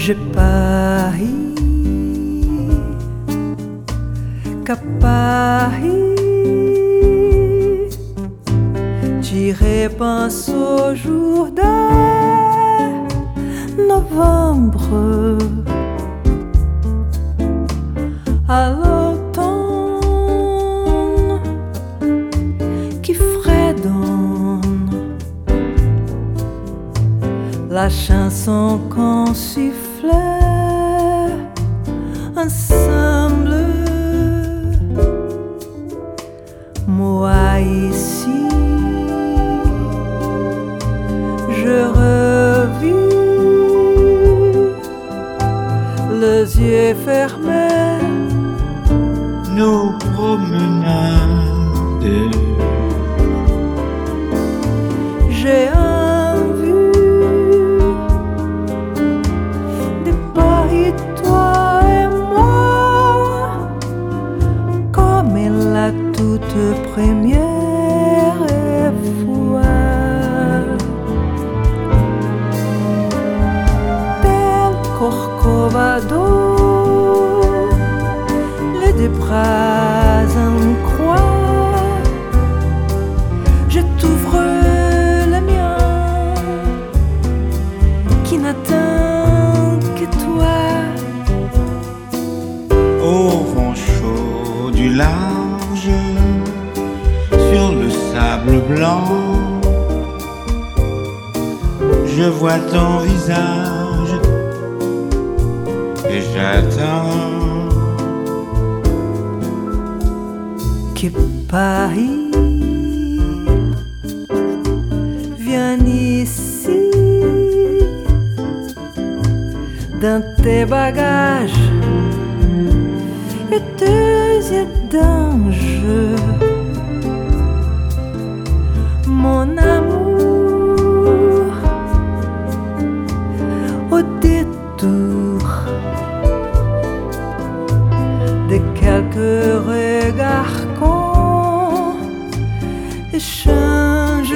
Je parie qu'à Paris, j'irai penser au jour de novembre, à l'automne qui fredonne la chanson qu'on sifflait ensemble. Moi ici, je revis les yeux fermés, nos promenades. J'ai envie de Paris, toi et moi, comme la toute première fois. Del Corcovado, les deux bras en croix, je t'ouvre le mien qui n'attend que toi. Au vent chaud du large, sur le sable blanc, je vois ton visage et j'attends Que Paris vienne ici dans tes bagages et tes yeux d'ange, mon amour, au détour de quelques regards qu'on échange.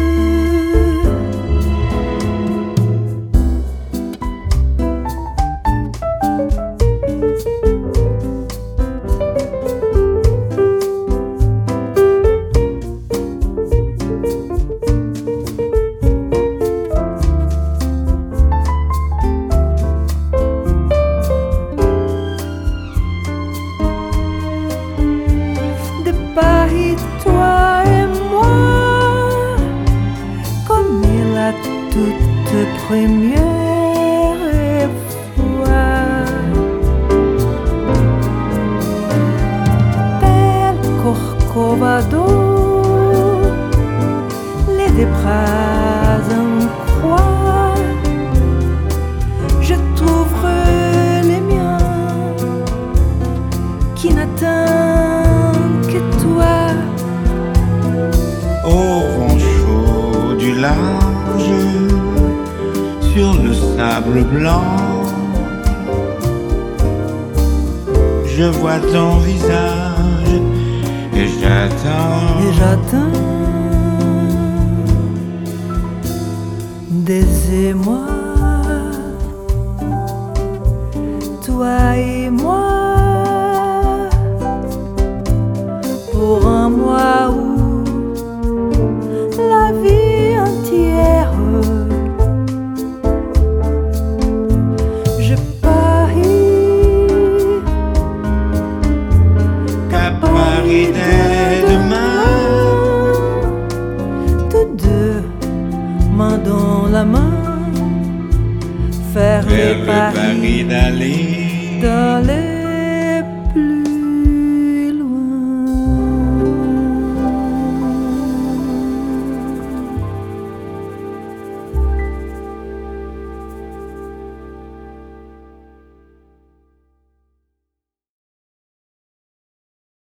Paris, toi et moi, comme la toute première fois. Del Corcovado, les deux bras en croix, je t'ouvre les miens qui n'attendent que toi. au vent chaud du large, sur le sable blanc, je vois ton visage et j'attends. Et j'attends des émois, toi et moi, pour un mois où la vie entière, je parie qu'à Paris dès demain, tous deux, main dans la main, faire vers le le Paris d'aller. d'aller